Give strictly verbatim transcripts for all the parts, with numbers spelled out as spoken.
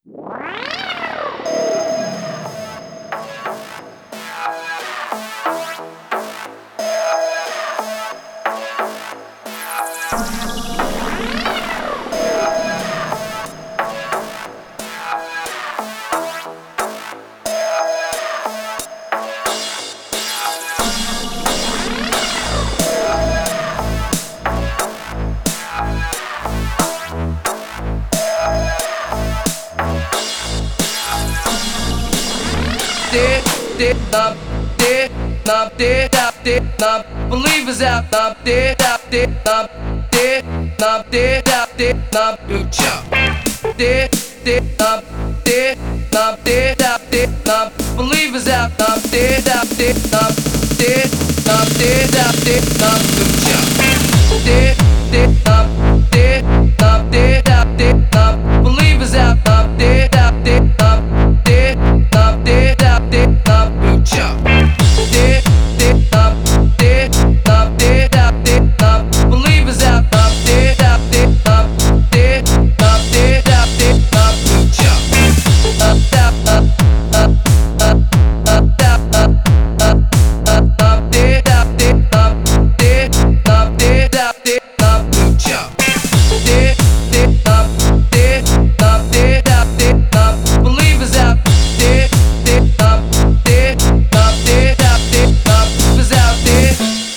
Did, did, um, did, um, did, um, did, um, believers out, um, did, um, did, um, did, um, did, um, did, um, good job. Did, did, um, did, um, did, um, did, um, believers out, um, did, um, did, um, did, um, did, um, did, um, good job. Did, did, um, did, um, did, um, did, um, believers out, um, did, um, did, um, did, um, did, um, did, um, good job. Did, did, um, did, um, did, um, did, um, believers out, um, did, um, did, um, did, um, did, um, did, um, good job. Uh, uh, uh, uh, uh, uh, uh, uh, uh, uh, did, um, did, um, did, um, did, um, did, um, good job. Did, did, um, did, um, did, um, did, um, believers out, did, did, um, did, um, did, um, did, um, believers out there.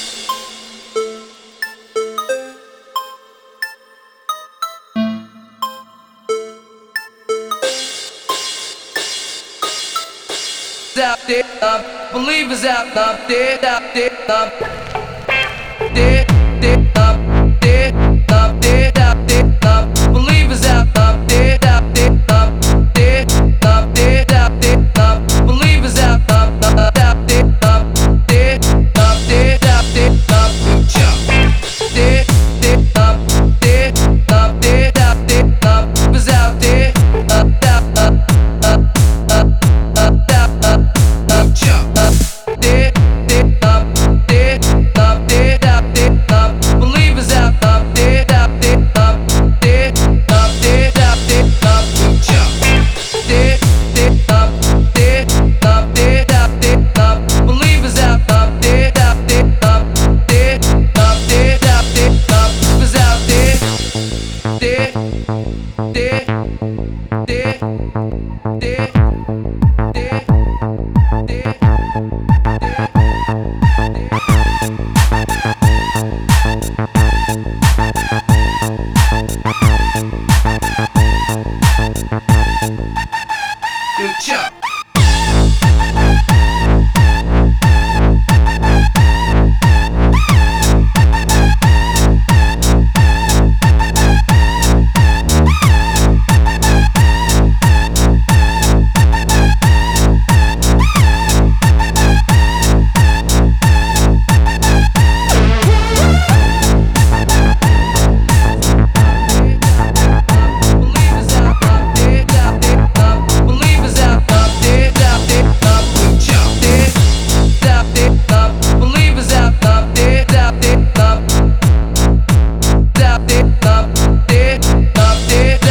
Out there, um, believers out, um, dead out there, um, dead, dead, um, dead, um, dead out there, um, believers out, um, dead out there, um, dead, um, dead out there, um, believers out, um, uh, out there, um, dead, um, dead out there, um, good job. Dead, dead, um, dead, um, dead out there, um, believers out there, uh, uh, uh, uh, uh, uh, uh, uh. Jump, dead, dead, um, dead, um, dead out there, um, believers out, um, dead out there, um, dead, um, dead out there, um, good job. Dead, dead, um, dead, um, dead out there, um, believers out, um, dead out there, um, dead, um, dead out there, um, believers out there. Dead, dead, dead, dead, dead. Good job.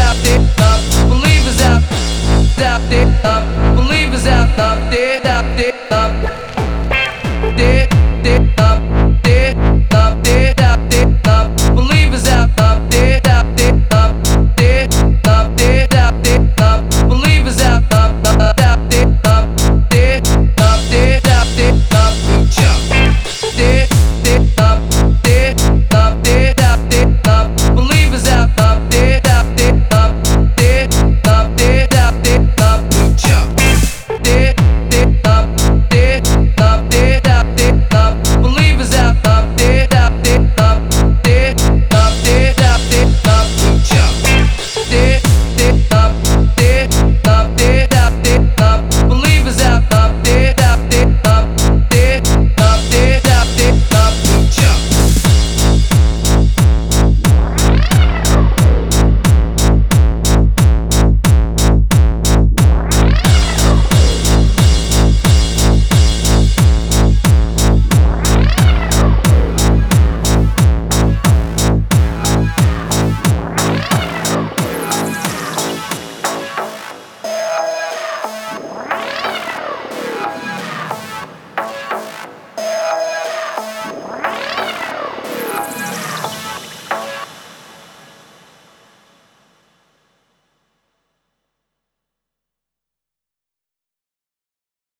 Out there, um, believers out, um, dead out there.